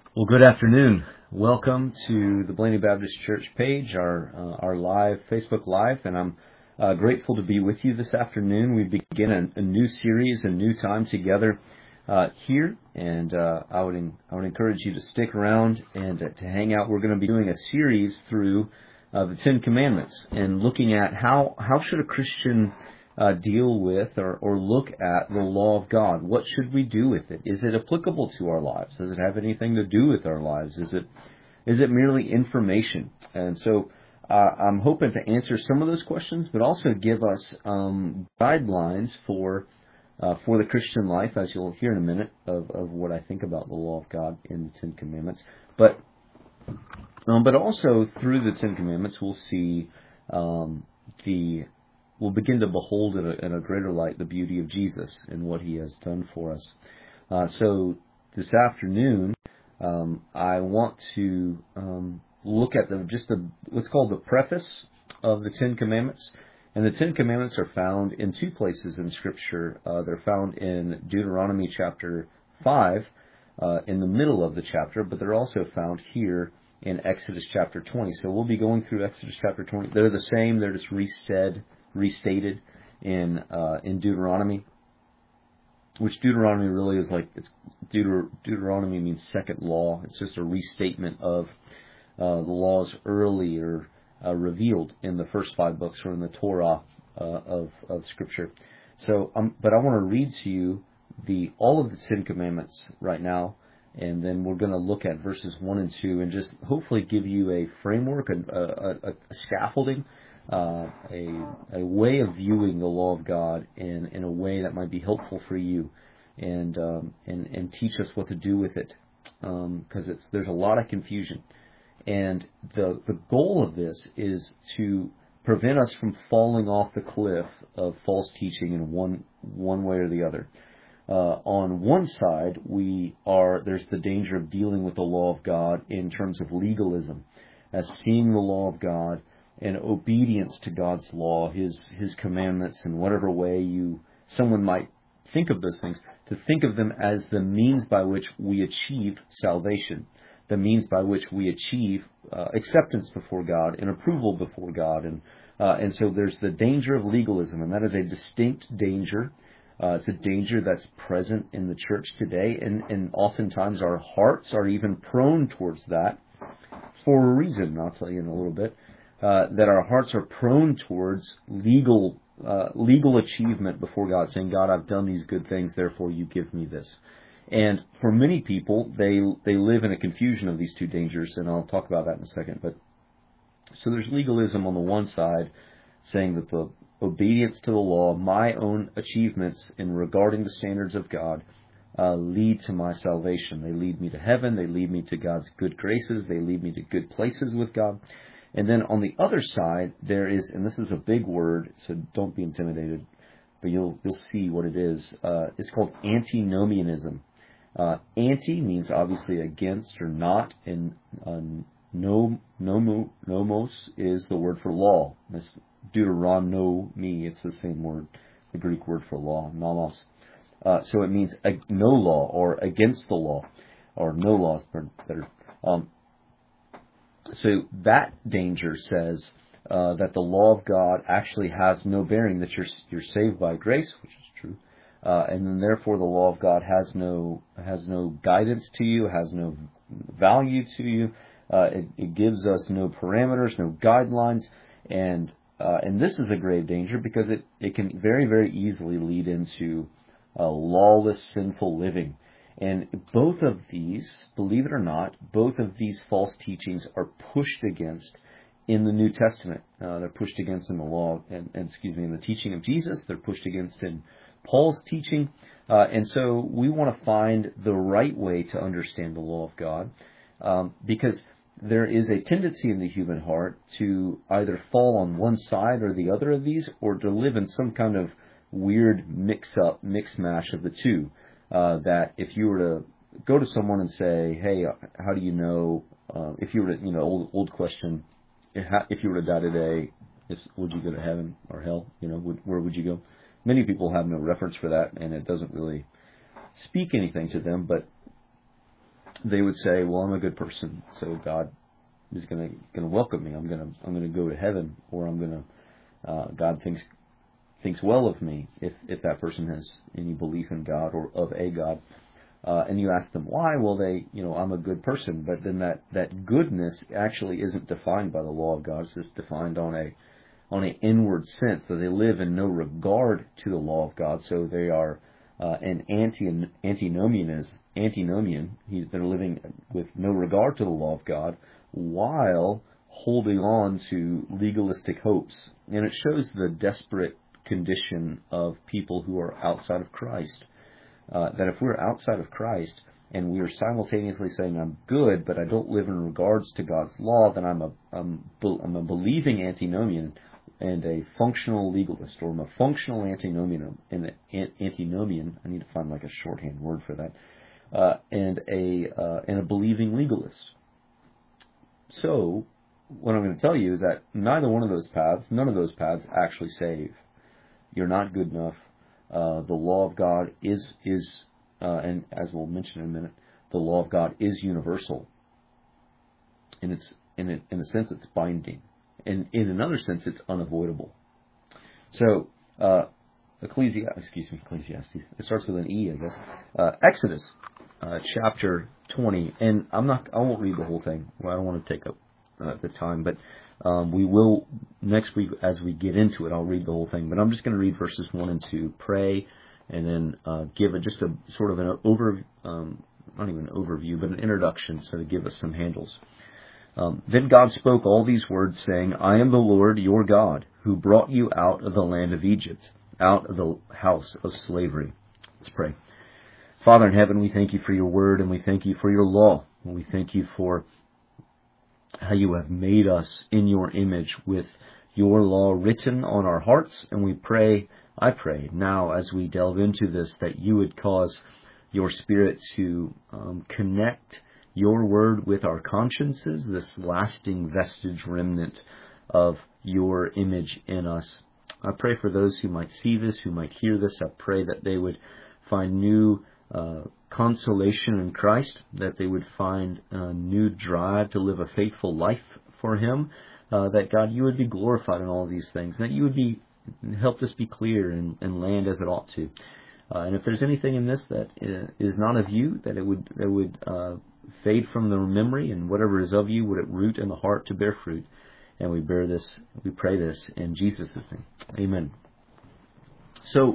Well, good afternoon. Welcome to the Blaney Baptist Church page, our live Facebook Live, and I'm grateful to be with you this afternoon. We begin a new series, a new time together here, and I would encourage you to stick around and to hang out. We're going to be doing a series through the Ten Commandments and looking at how should a Christian deal with or look at the law of God. What should we do with it? Is it applicable to our lives? Does it have anything to do with our lives? Is it merely information? And so I'm hoping to answer some of those questions, but also give us guidelines for the Christian life, as you'll hear in a minute, of what I think about the law of God in the Ten Commandments. But also through the Ten Commandments, we'll see we'll begin to behold in a greater light the beauty of Jesus and what He has done for us. So this afternoon, I want to look at what's called the preface of the Ten Commandments. And the Ten Commandments are found in two places in Scripture. They're found in Deuteronomy chapter 5, in the middle of the chapter, but they're also found here in Exodus chapter 20. So we'll be going through Exodus chapter 20. They're the same. They're just restated in Deuteronomy, which Deuteronomy really is Deuteronomy means second law. It's just a restatement of the laws earlier revealed in the first 5 books or in the Torah of Scripture. So, but I want to read to you all of the Ten Commandments right now, and then we're going to look at verses 1 and 2 and just hopefully give you a framework, a scaffolding, a way of viewing the law of God in a way that might be helpful for you, and teach us what to do with it, because there's a lot of confusion, and the goal of this is to prevent us from falling off the cliff of false teaching in one way or the other. On one side, there's the danger of dealing with the law of God in terms of legalism, as seeing the law of God and obedience to God's law, His commandments, in whatever way someone might think of those things, to think of them as the means by which we achieve salvation, the means by which we achieve acceptance before God and approval before God, and so there's the danger of legalism, and that is a distinct danger. It's a danger that's present in the church today, and oftentimes our hearts are even prone towards that for a reason. I'll tell you in a little bit. That our hearts are prone towards legal achievement before God, saying, God, I've done these good things, therefore you give me this. And for many people, they live in a confusion of these two dangers, and I'll talk about that in a second. But so there's legalism on the one side, saying that the obedience to the law, my own achievements in regarding the standards of God, lead to my salvation. They lead me to heaven. They lead me to God's good graces. They lead me to good places with God. And then on the other side, there is, and this is a big word, so don't be intimidated, but you'll see what it is. It's called antinomianism. Anti means obviously against or not, and nomos is the word for law. This Deuteronomy, it's the same word, the Greek word for law, nomos. So it means no law or against the law, or no laws better. So that danger says that the law of God actually has no bearing, that you're saved by grace, which is true, and then therefore the law of God has no guidance to you, has no value to you. It gives us no parameters, no guidelines, and this is a grave danger because it can very, very easily lead into lawless, sinful living. And both of these, believe it or not, both of these false teachings are pushed against in the New Testament. They're pushed against in the law, in the teaching of Jesus. They're pushed against in Paul's teaching. And so we want to find the right way to understand the law of God, because there is a tendency in the human heart to either fall on one side or the other of these, or to live in some kind of weird mix-mash of the two. That if you were to go to someone and say, hey, how do you know, if you were to, old question, if you were to die today, would you go to heaven or hell? Where would you go? Many people have no reference for that, and it doesn't really speak anything to them, but they would say, well, I'm a good person, so God is going to welcome me. I'm going to go to heaven, or God thinks well of me if that person has any belief in God or of a God. And you ask them why? Well, I'm a good person, but then that goodness actually isn't defined by the law of God. It's just defined on an inward sense, that they live in no regard to the law of God. So they are an antinomian. He's been living with no regard to the law of God while holding on to legalistic hopes. And it shows the desperate condition of people who are outside of Christ. That if we're outside of Christ and we are simultaneously saying I'm good, but I don't live in regards to God's law, then I'm a believing antinomian and a functional legalist, or I'm a functional antinomian. And antinomian, I need to find like a shorthand word for that, and a believing legalist. So what I'm going to tell you is that none of those paths actually save. You're not good enough. The law of God is, and as we'll mention in a minute, the law of God is universal. And it's in a sense it's binding, and in another sense it's unavoidable. So Ecclesiastes. It starts with an E, I guess. Exodus, chapter 20, and I won't read the whole thing. Well, I don't want to take up the time, but we will next week as we get into it. I'll read the whole thing, but I'm just going to read verses 1 and 2, pray, and then give just a sort of an not even an overview, but an introduction, so to give us some handles. Then God spoke all these words, saying, I am the Lord your God, who brought you out of the land of Egypt, out of the house of slavery. Let's pray. Father in heaven, we thank you for your word, and we thank you for your law, and we thank you for how you have made us in your image with your law written on our hearts. And I pray now as we delve into this, that you would cause your Spirit to connect your word with our consciences, this lasting vestige remnant of your image in us. I pray for those who might see this, who might hear this. I pray that they would find new consolation in Christ, that they would find a new drive to live a faithful life for Him, that God, you would be glorified in all of these things, and that you would help this be clear and land as it ought to. And if there's anything in this that is not of you, that it would fade from the memory, and whatever is of you would it root in the heart to bear fruit. And we pray this in Jesus' name. Amen. So,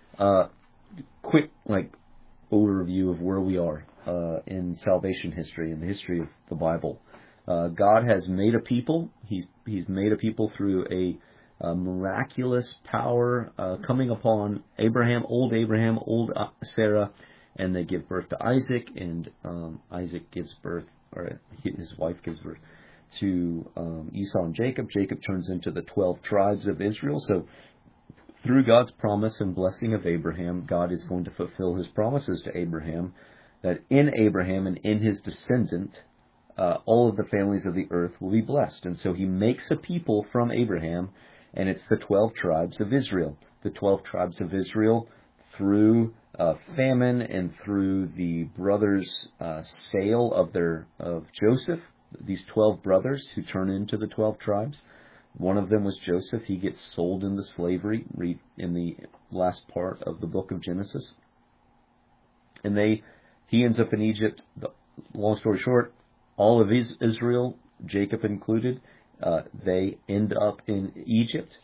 quick overview of where we are in salvation history, in the history of the Bible. God has made a people. He's made a people through a miraculous power coming upon old Sarah, and they give birth to Isaac, and Isaac gives birth, or his wife gives birth to Esau and Jacob. Jacob turns into the 12 tribes of Israel. So through God's promise and blessing of Abraham, God is going to fulfill his promises to Abraham, that in Abraham and in his descendant, all of the families of the earth will be blessed. And so he makes a people from Abraham, and it's the 12 tribes of Israel. The 12 tribes of Israel, through famine and through the brothers' sale of Joseph, these 12 brothers who turn into the 12 tribes. One of them was Joseph. He gets sold into slavery, read in the last part of the book of Genesis. And he ends up in Egypt. Long story short, all of Israel, Jacob included, they end up in Egypt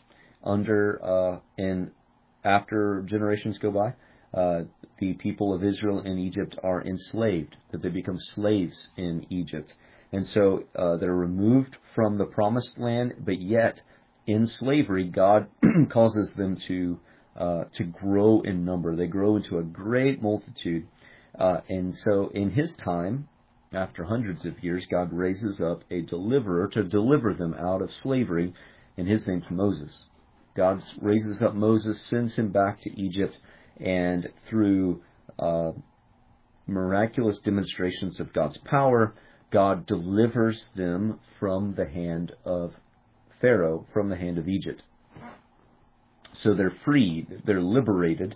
and after generations go by, the people of Israel in Egypt are enslaved, that they become slaves in Egypt. And so they're removed from the promised land, but yet in slavery, God causes them to grow in number. They grow into a great multitude. And so in his time, after hundreds of years, God raises up a deliverer to deliver them out of slavery, and his name's Moses. God raises up Moses, sends him back to Egypt, and through miraculous demonstrations of God's power, God delivers them from the hand of Pharaoh, from the hand of Egypt. So they're freed, they're liberated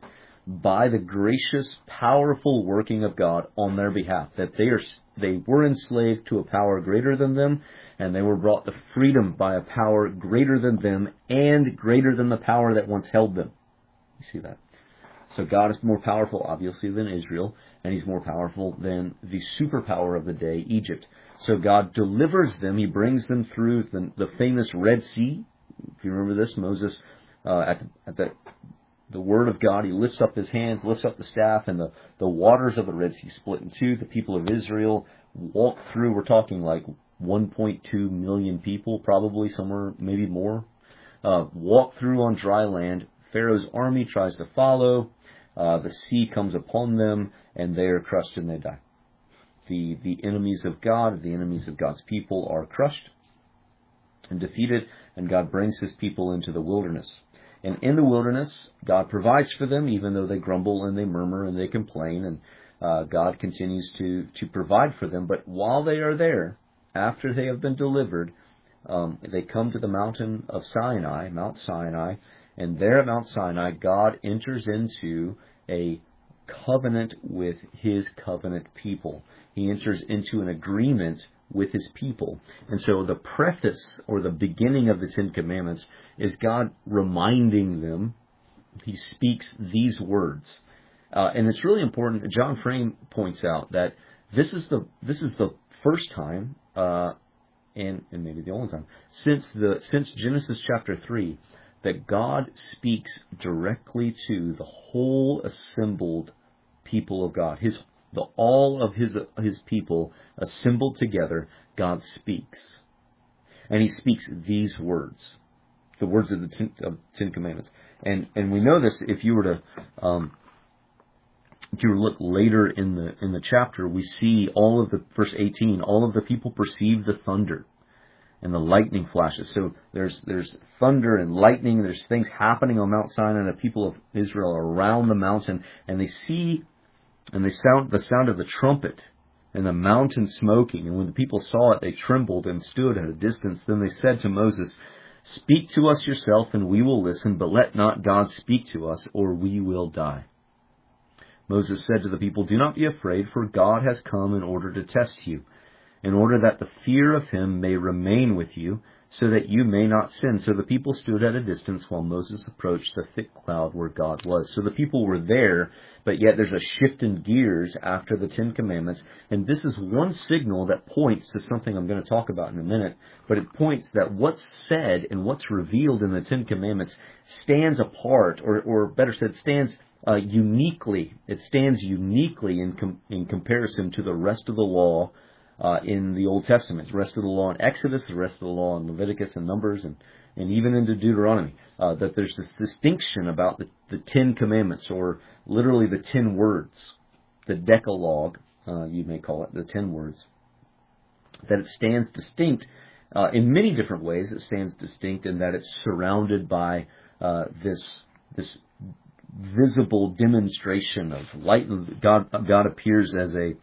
by the gracious, powerful working of God on their behalf, that they were enslaved to a power greater than them, and they were brought to freedom by a power greater than them and greater than the power that once held them. You see that? So God is more powerful, obviously, than Israel, and He's more powerful than the superpower of the day, Egypt. So God delivers them. He brings them through the famous Red Sea. If you remember this, Moses, at the word of God, he lifts up his hands, lifts up the staff, and the waters of the Red Sea split in two. The people of Israel walk through. We're talking like 1.2 million people, probably somewhere, maybe more, walk through on dry land. Pharaoh's army tries to follow. The sea comes upon them, and they are crushed and they die. The enemies of God, the enemies of God's people, are crushed and defeated, and God brings His people into the wilderness. And in the wilderness, God provides for them, even though they grumble and they murmur and they complain, and God continues to provide for them. But while they are there, after they have been delivered, they come to the mountain of Sinai, Mount Sinai, and there at Mount Sinai, God enters into a covenant with His covenant people. He enters into an agreement with His people. And so the preface or the beginning of the Ten Commandments is God reminding them. He speaks these words. And it's really important. John Frame points out that this is the first time, and maybe the only time, since Genesis chapter 3, that God speaks directly to the whole assembled people of God. All of his people assembled together, God speaks. And He speaks these words, the words of the Ten Commandments. And we know this if you were to look later in the chapter, we see all of the verse 18, all of the people perceive the thunder and the lightning flashes. So there's thunder and lightning, there's things happening on Mount Sinai, and the people of Israel are around the mountain, and they see and the sound of the trumpet and the mountain smoking. And when the people saw it, they trembled and stood at a distance. Then they said to Moses, "Speak to us yourself, and we will listen, but let not God speak to us, or we will die." Moses said to the people, "Do not be afraid, for God has come in order to test you, in order that the fear of Him may remain with you, so that you may not sin." So the people stood at a distance while Moses approached the thick cloud where God was. So the people were there, but yet there's a shift in gears after the Ten Commandments. And this is one signal that points to something I'm going to talk about in a minute. But it points that what's said and what's revealed in the Ten Commandments stands apart, or better said, stands uniquely. It stands uniquely in comparison to the rest of the law in the Old Testament, the rest of the law in Exodus, the rest of the law in Leviticus and Numbers, and even into Deuteronomy, that there's this distinction about the Ten Commandments, or literally the 10 words, the Decalogue, you may call it, the 10 words, that it stands distinct in many different ways. It stands distinct in that it's surrounded by this visible demonstration of light. God appears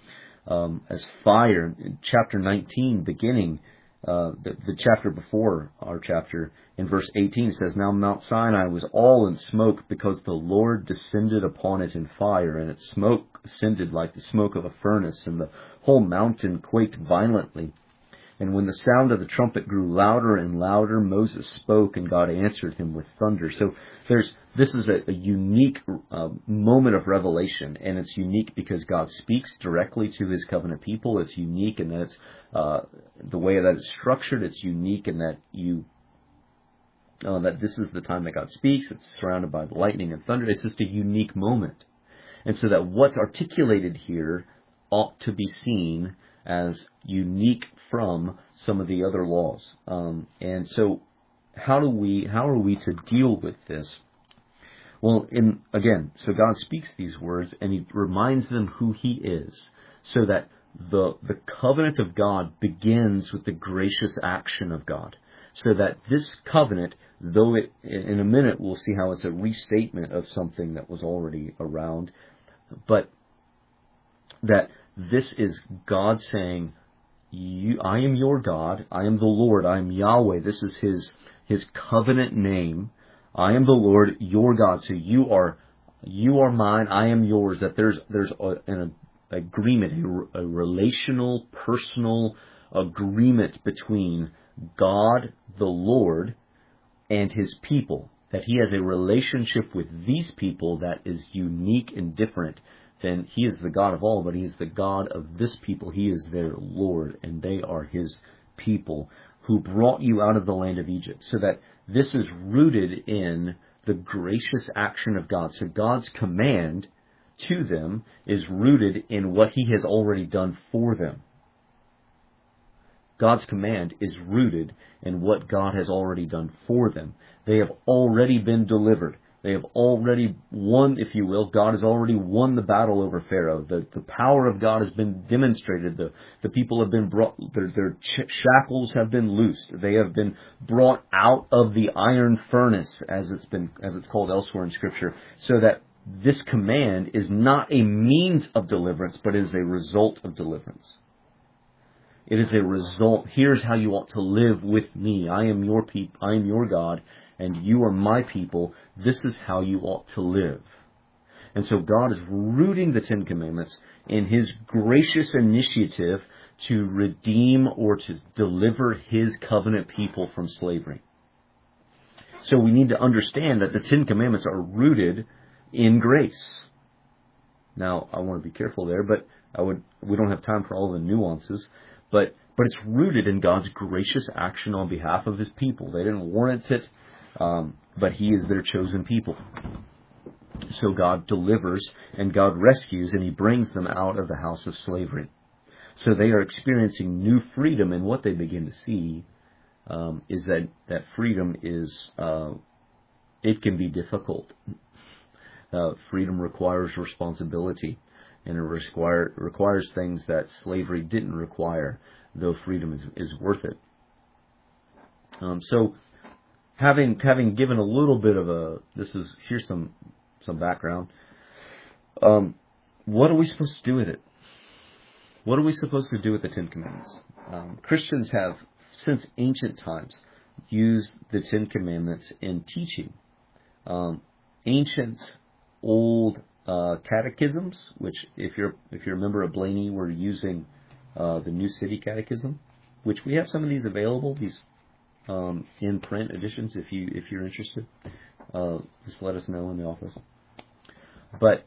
as fire. In chapter 19, beginning the chapter before our chapter, in verse 18, it says, "Now Mount Sinai was all in smoke, because the Lord descended upon it in fire, and its smoke ascended like the smoke of a furnace, and the whole mountain quaked violently. And when the sound of the trumpet grew louder and louder, Moses spoke, and God answered him with thunder." So this is a unique moment of revelation, and it's unique because God speaks directly to His covenant people. It's unique in that it's the way that it's structured. It's unique in that that this is the time that God speaks. It's surrounded by lightning and thunder. It's just a unique moment, and so that what's articulated here ought to be seen as unique from some of the other laws. And so how are we to deal with this? Well, so God speaks these words, and He reminds them who He is, so that the covenant of God begins with the gracious action of God. So that this covenant, though in a minute we'll see how it's a restatement of something that was already around, but that this is God saying, I am your God, I am the Lord, I am Yahweh. This is His covenant name. I am the Lord, your God. So you are You are mine, I am yours, that there's an agreement, a relational, personal agreement between God, the Lord, and His people, that He has a relationship with these people that is unique and different than He is the God of all, but He is the God of this people. He is their Lord, and they are His people who brought you out of the land of Egypt. So that this is rooted in the gracious action of God. So God's command to them is rooted in what He has already done for them. God's command is rooted in what God has already done for them. They have already been delivered. They have already won, if you will. God has already won the battle over Pharaoh. The power of God has been demonstrated. The people have been brought, their shackles have been loosed. They have been brought out of the iron furnace, as it's called elsewhere in Scripture, so that this command is not a means of deliverance, but is a result of deliverance. It is a result. Here's how you ought to live with me. I am your people. I am your God, and you are my people. This is how you ought to live. And so God is rooting the Ten Commandments in His gracious initiative to redeem or to deliver His covenant people from slavery. So we need to understand that the Ten Commandments are rooted in grace. Now, I want to be careful there, but we don't have time for all the nuances. But it's rooted in God's gracious action on behalf of His people. They didn't warrant it, but He is their chosen people. So God delivers and God rescues, and He brings them out of the house of slavery. So they are experiencing new freedom, and what they begin to see is that freedom is, it can be difficult. Freedom requires responsibility. And it requires things that slavery didn't require, though freedom is worth it. So, having given a little bit of here's some background. What are we supposed to do with it? What are we supposed to do with the Ten Commandments? Christians have, since ancient times, used the Ten Commandments in teaching. Ancient, old catechisms, which if you're a member of Blaney, we're using the New City Catechism, which we have some of these available, these in print editions. If you're interested, just let us know in the office. But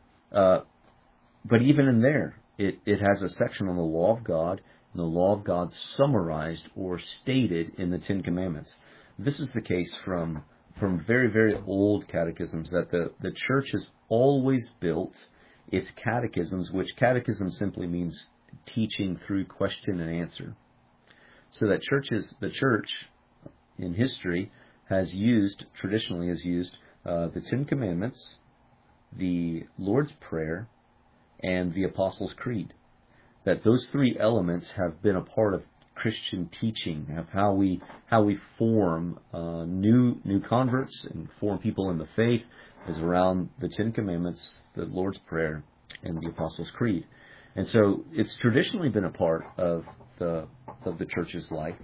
even in there, it has a section on the law of God, and the law of God summarized or stated in the Ten Commandments. This is the case from very, very old catechisms, that the church has always built its catechisms, which catechism simply means teaching through question and answer. So that the church in history traditionally has used the Ten Commandments, the Lord's Prayer, and the Apostles' Creed. That those three elements have been a part of Christian teaching, of how we form new converts and form people in the faith, is around the Ten Commandments, the Lord's Prayer, and the Apostles' Creed. And so it's traditionally been a part of the church's life.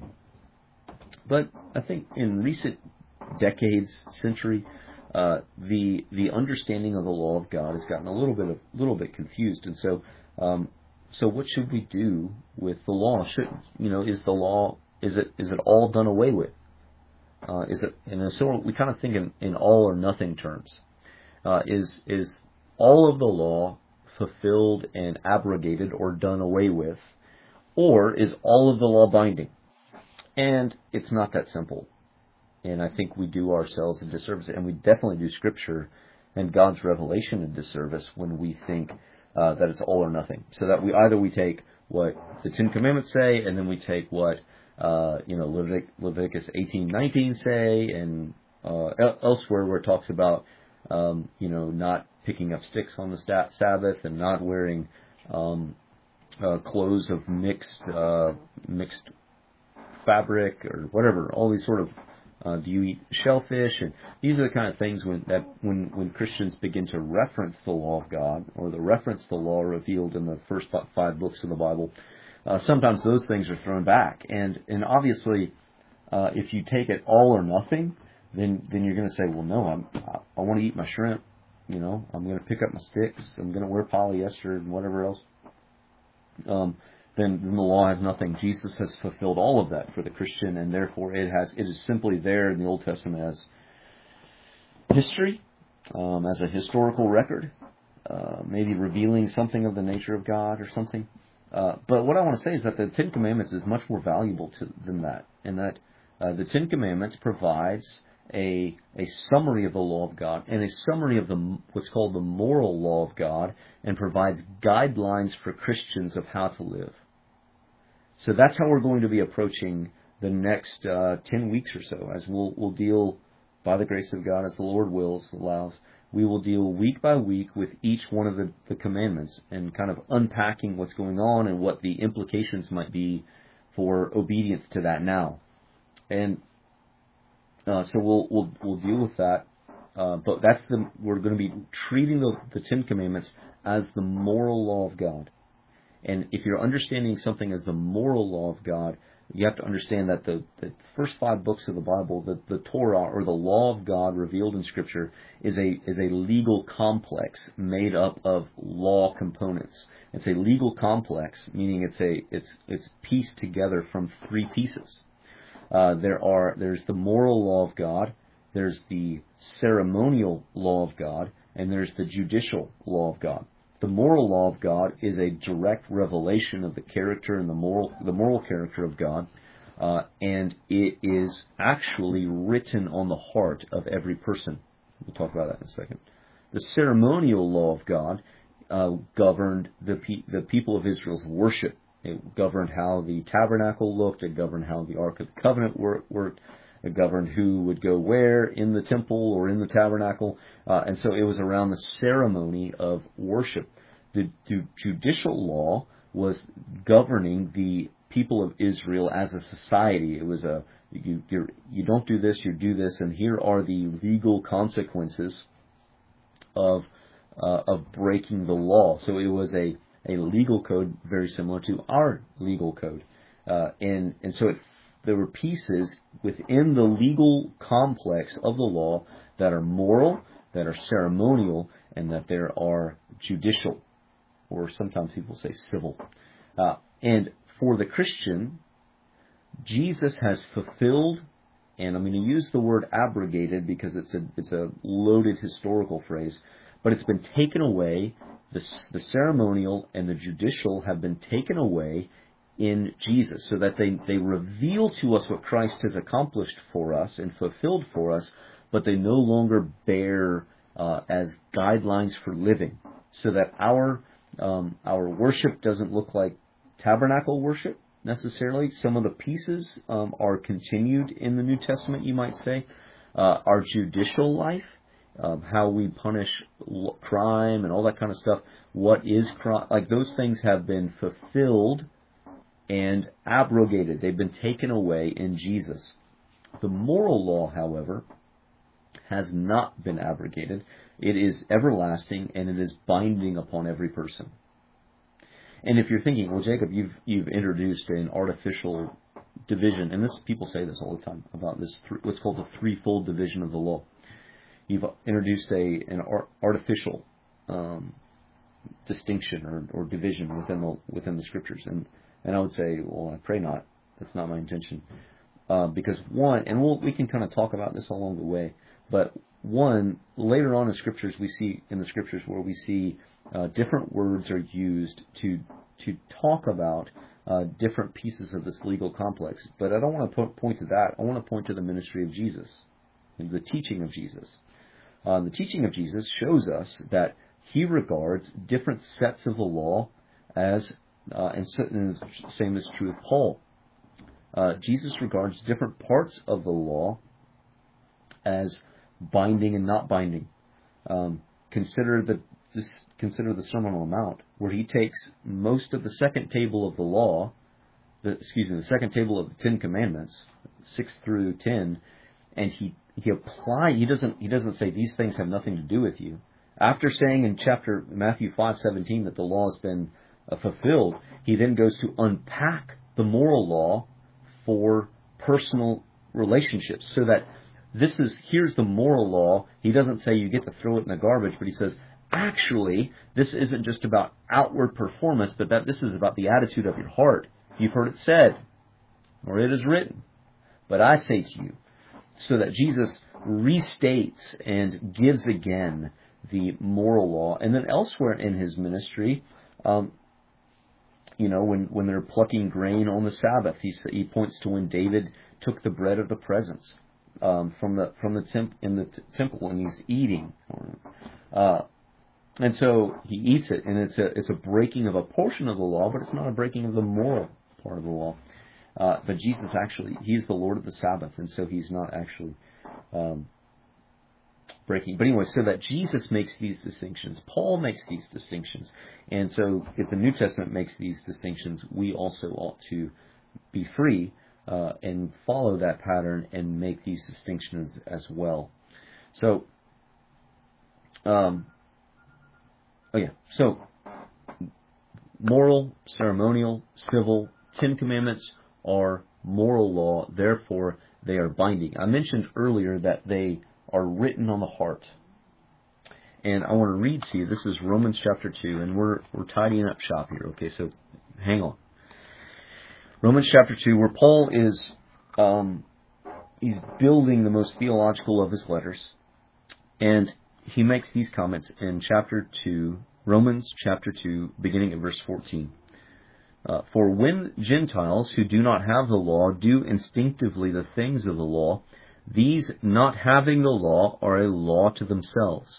But I think in recent decades, century, the understanding of the law of God has gotten a little bit confused. And so what should we do with the law? Is the law, is it all done away with? So we kind of think in all or nothing terms. Is all of the law fulfilled and abrogated or done away with, or is all of the law binding? And it's not that simple. And I think we do ourselves a disservice, and we definitely do Scripture and God's revelation a disservice when we think that it's all or nothing. So that we take what the Ten Commandments say, and then we take what Leviticus 18:19 say, and elsewhere where it talks about not picking up sticks on the Sabbath, and not wearing clothes of mixed fabric or whatever. All these sort of do you eat shellfish? And these are the kind of things when Christians begin to reference the law of God, or reference the law revealed in the first 5 books of the Bible, sometimes those things are thrown back. And obviously, if you take it all or nothing, then you're going to say, well, no, I want to eat my shrimp. I'm going to pick up my sticks, I'm going to wear polyester and whatever else, then the law has nothing. Jesus has fulfilled all of that for the Christian, and therefore it is simply there in the Old Testament as history, as a historical record, maybe revealing something of the nature of God or something. But what I want to say is that the Ten Commandments is much more valuable than that, and that the Ten Commandments provides a summary of the law of God and a summary of what's called the moral law of God, and provides guidelines for Christians of how to live. So that's how we're going to be approaching the next 10 weeks or so, as we'll deal, by the grace of God, as the Lord allows, we will deal week by week with each one of the commandments and kind of unpacking what's going on and what the implications might be for obedience to that now. And so we'll deal with that. But we're going to be treating the Ten Commandments as the moral law of God. And if you're understanding something as the moral law of God, you have to understand that the first 5 books of the Bible, the Torah, or the law of God revealed in Scripture, is a legal complex made up of law components. It's a legal complex, meaning it's pieced together from 3 pieces. There's the moral law of God, there's the ceremonial law of God, and there's the judicial law of God. The moral law of God is a direct revelation of the character and the moral character of God, and it is actually written on the heart of every person. We'll talk about that in a second. The ceremonial law of God governed the people of Israel's worship. It governed how the tabernacle looked. It governed how the Ark of the Covenant worked. It governed who would go where in the temple or in the tabernacle. And so it was around the ceremony of worship. The judicial law was governing the people of Israel as a society. It was you don't do this, you do this, and here are the legal consequences of breaking the law. So it was a legal code very similar to our legal code. And so there were pieces within the legal complex of the law that are moral, that are ceremonial, and that there are judicial, or sometimes people say civil. And for the Christian, Jesus has fulfilled, and I'm going to use the word abrogated because it's a loaded historical phrase, but it's been taken away. The ceremonial and the judicial have been taken away in Jesus, so that they reveal to us what Christ has accomplished for us and fulfilled for us, but they no longer bear as guidelines for living, so that our worship doesn't look like tabernacle worship necessarily. Some of the pieces are continued in the New Testament, you might say. Our judicial life, how we punish crime and all that kind of stuff, what is crime, like those things have been fulfilled and abrogated. They've been taken away in Jesus. The moral law, however, has not been abrogated. It is everlasting, and it is binding upon every person. And if you're thinking, well, Jacob, you've introduced an artificial division, and people say this all the time about this, what's called the threefold division of the law. You've introduced an artificial distinction or division within the Scriptures, and I would say, well, I pray not. That's not my intention. Because one, and we can kind of talk about this along the way, but one, later on in Scriptures, we see in the Scriptures where we see different words are used to talk about different pieces of this legal complex. But I don't want to point to that. I want to point to the ministry of Jesus, and the teaching of Jesus. The teaching of Jesus shows us that he regards different sets of the law as and the same is true of Paul. Jesus regards different parts of the law as binding and not binding. Consider the Sermon on the Mount, where he takes most of the second table of the law, the second table of the Ten Commandments, 6 through 10, and he doesn't say these things have nothing to do with you. After saying in Matthew 5:17 that the law has been fulfilled, he then goes to unpack the moral law for personal relationships, so that here's the moral law. He doesn't say you get to throw it in the garbage, but he says, actually, this isn't just about outward performance, but that this is about the attitude of your heart. You've heard it said, or it is written. But I say to you, so that Jesus restates and gives again the moral law. And then elsewhere in his ministry, when they're plucking grain on the Sabbath, he points to when David took the bread of the presence from the temple, and he's eating. And so he eats it, and it's a breaking of a portion of the law, but it's not a breaking of the moral part of the law. But Jesus actually, he's the Lord of the Sabbath, and so he's not actually breaking. But anyway, so that Jesus makes these distinctions, Paul makes these distinctions, and so if the New Testament makes these distinctions, we also ought to be free and follow that pattern and make these distinctions as well. So, so moral, ceremonial, civil, 10 Commandments are moral law, therefore they are binding. I mentioned earlier that they are written on the heart. And I want to read to you, this is Romans chapter 2, and we're tidying up shop here, okay, so hang on. Romans chapter 2, where Paul is, he's building the most theological of his letters, and he makes these comments in chapter 2, Romans chapter 2, beginning at verse 14. For when Gentiles who do not have the law do instinctively the things of the law, these not having the law are a law to themselves,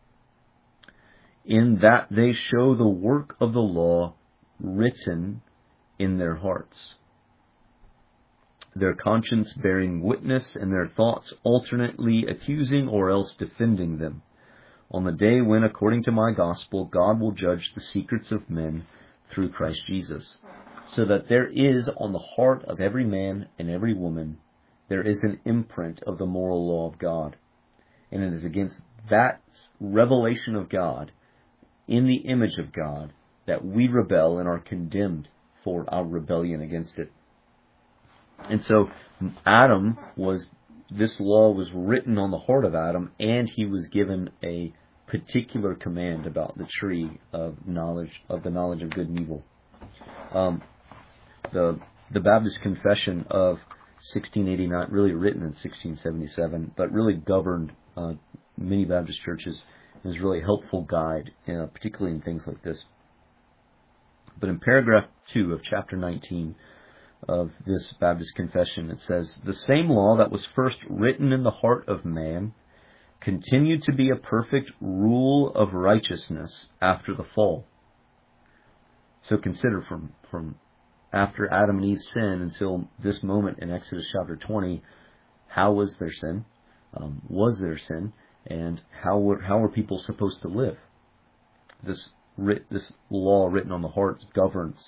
in that they show the work of the law written in their hearts, their conscience bearing witness, and their thoughts alternately accusing or else defending them, on the day when, according to my gospel, God will judge the secrets of men through Christ Jesus. So that there is on the heart of every man and every woman, there is an imprint of the moral law of God. And it is against that revelation of God, in the image of God, that we rebel and are condemned for our rebellion against it. And so this law was written on the heart of Adam, and he was given a particular command about the tree of the knowledge of good and evil. The Baptist Confession of 1689, really written in 1677, but really governed many Baptist churches, and is really a helpful guide, particularly in things like this. But in paragraph 2 of chapter 19 of this Baptist Confession, it says, "The same law that was first written in the heart of man continued to be a perfect rule of righteousness after the fall." So consider from after Adam and Eve sinned until this moment in Exodus chapter 20, how was their sin? Was there sin? And how were people supposed to live? This law written on the heart governs.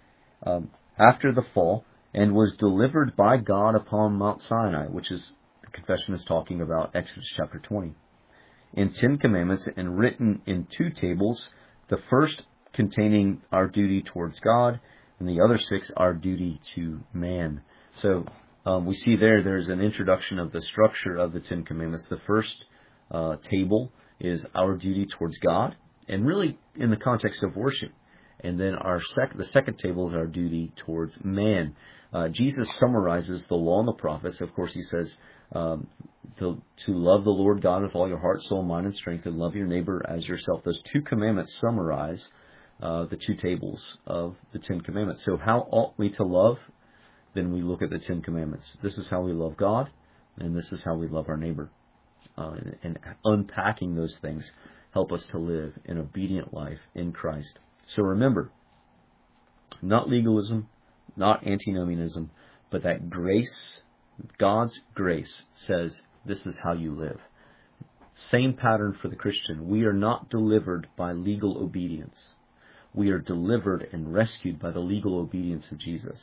After the fall, and was delivered by God upon Mount Sinai, which is, the confession is talking about Exodus chapter 20, in 10 commandments and written in 2 tables, the first containing our duty towards God, and the other 6 our duty to man. So we see there's an introduction of the structure of the 10 commandments. The first table is our duty towards God, and really in the context of worship. And then the second table is our duty towards man. Jesus summarizes the law and the prophets. Of course, he says to love the Lord God with all your heart, soul, mind, and strength, and love your neighbor as yourself. Those 2 commandments summarize the 2 tables of the 10 commandments. So how ought we to love? Then we look at the 10 commandments. This is how we love God, and this is how we love our neighbor. And unpacking those things help us to live an obedient life in Christ. So remember, not legalism, not antinomianism, but that grace, God's grace, says this is how you live. Same pattern for the Christian. We are not delivered by legal obedience. We are delivered and rescued by the legal obedience of Jesus.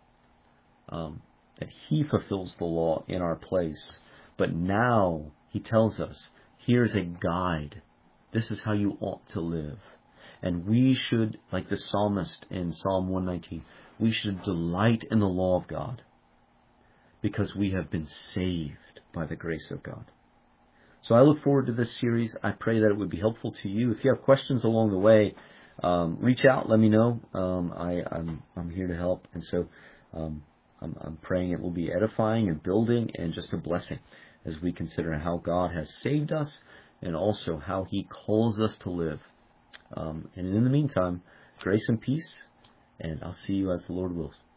That He fulfills the law in our place. But now He tells us, here's a guide. This is how you ought to live. And we should, like the psalmist in Psalm 119, we should delight in the law of God. because we have been saved by the grace of God. So I look forward to this series. I pray that it would be helpful to you. If you have questions along the way, reach out. Let me know. I'm here to help, and so I'm praying it will be edifying and building and just a blessing as we consider how God has saved us and also how He calls us to live. And in the meantime, grace and peace, and I'll see you as the Lord wills.